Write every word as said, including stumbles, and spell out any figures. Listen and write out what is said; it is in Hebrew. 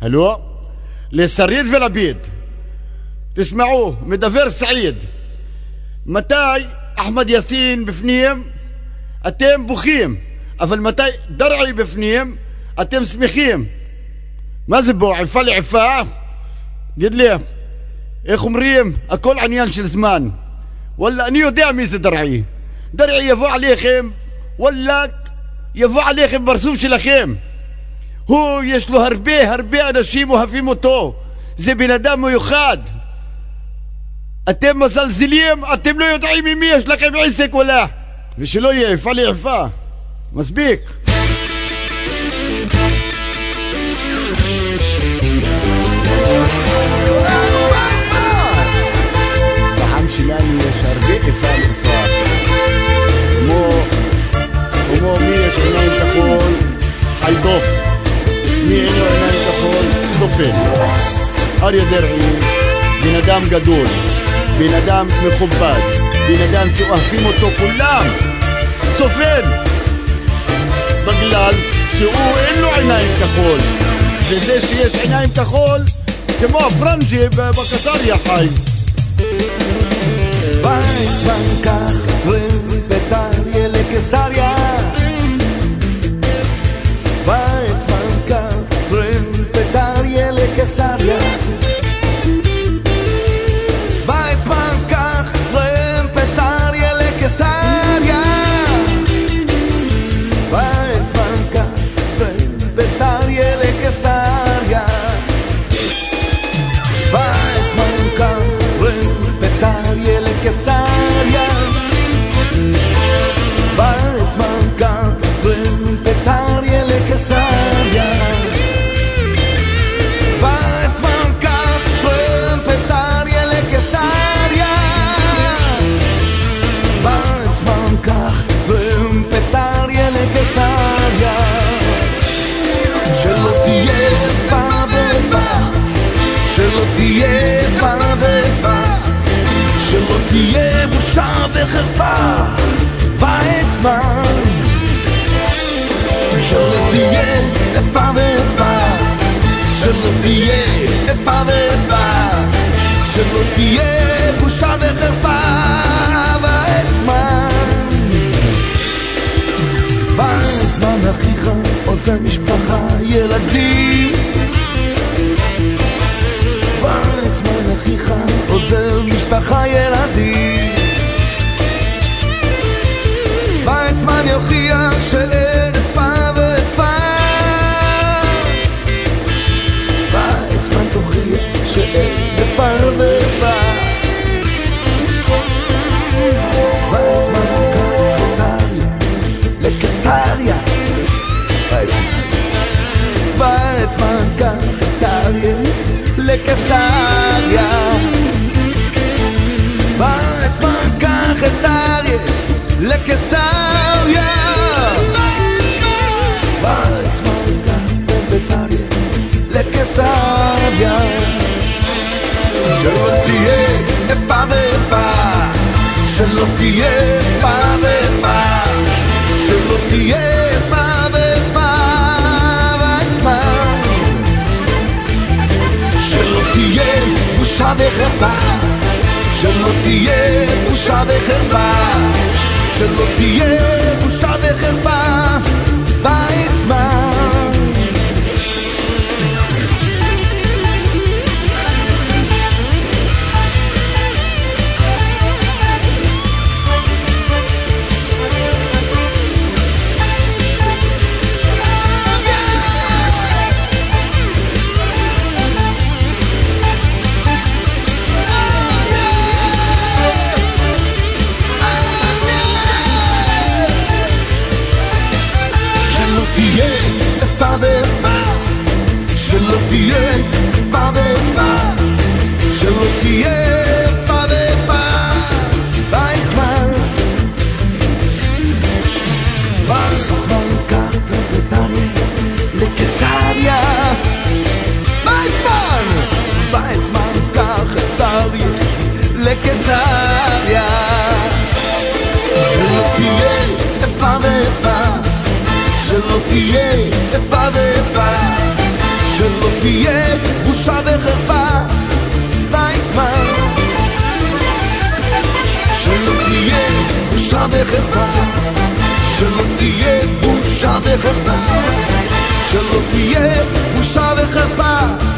هلو لسريد ולביד, תשמעו, מדבר סעיד. מתי אחמד יאסין בפנים אתם בוכים, אבל מתי דרעי בפנים אתם שמחים. מה זה בו, עפה לעפה? גיד לי, איך אומרים, הכל עניין של זמן. וואלה, אני יודע מי זה דרעי. דרעי יבוא עליכם, וואלה, יבוא עליכם ברסוף שלכם. הוא, יש לו הרבה הרבה אנשים אוהבים אותו. זה בן אדם מיוחד. אתם מזלזלים, אתם לא יודעים ממי יש לכם עסק ולה. ושלא יהיה עפה לעפה. מספיק. בעם שלנו יש הרבה איפה לאיפה. כמו, כמו מי יש עיניים כחול, חיידוף. מי אין לו עיניים כחול, סופן. אריה דרעי, בן אדם גדול, בן אדם מכובד, בן אדם שאוהבים אותו כולם, סופן. בגלל שהוא אין לו עיניים כחול, וזה שיש עיניים כחול כמו הפרנג'י בקסריה חי. ויצמן כך בית"ר לקיסריה, ויצמן כך בית"ר לקיסריה, ויצמן כך בית"ר לקיסריה, ויצמן כך בית"ר לקיסריה, ויצמן כך בית"ר לקיסריה, ויצמן כך בית"ר לקיסריה, ויצמן כך בית"ר לקיסריה, ויצמן כך בית"ר לקיסריה. שלא תהיה איפה ואיפה, שלא תהיה איפה ואיפה, שלא תהיה בושה וחרפה, ויצמן. שלא תהיה איפה ואיפה, שלא תהיה איפה ואיפה, שלא תהיה בושה וחרפה, ויצמן. ויצמן אחיך עוזר משפחה ילדים, ויצמן אחיך עוזר משפחה ילדים, ויצמן יוכיח שאין איפה ואיפה, ויצמן תוכיח שאין איפה ואיפה, ויצמן לקח איטליה לקיסריה, ויצמן לקח איטליה לקיסריה, ויצמן לקח איטליה לקיסריה, ויצמן לקח איטליה לקיסריה. שלא תהיה איפה ואיפה, שלא תהיה איפה ואיפה, שלא תהיה איפה ואיפה, ויצמן. שלא תהיה בושה וחרפה, שלא תהיה בושה וחרפה, שלא תהיה בושה וחרפה, ויצמן. איפה ואיפה, שלא תהיה איפה ואיפה, שלא תהיה איפה ואיפה, ויצמן. ויצמן לקח איטליה לקיסריה, ויצמן. ויצמן לקח איטליה לקיסריה, שלא תהיה איפה ואיפה, שלא תהיה איפה ואיפה, שלא תהיה בושה וחרפה ויצמן, שלא תהיה בושה וחרפה, שלא תהיה בושה וחרפה, שלא תהיה בושה וחרפה